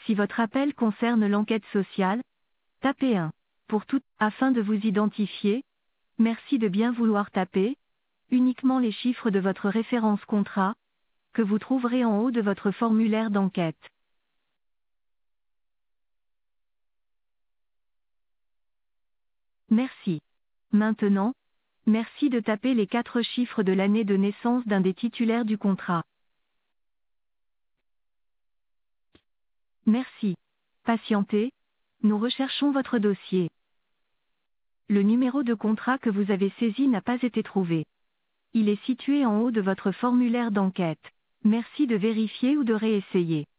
Si votre appel concerne l'enquête sociale, tapez 1. Pour tout, afin de vous identifier, merci de bien vouloir taper uniquement les chiffres de votre référence contrat, que vous trouverez en haut de votre formulaire d'enquête. Merci. Maintenant, merci de taper les 4 chiffres de l'année de naissance d'un des titulaires du contrat. Merci. Patientez, nous recherchons votre dossier. Le numéro de contrat que vous avez saisi n'a pas été trouvé. Il est situé en haut de votre formulaire d'enquête. Merci de vérifier ou de réessayer.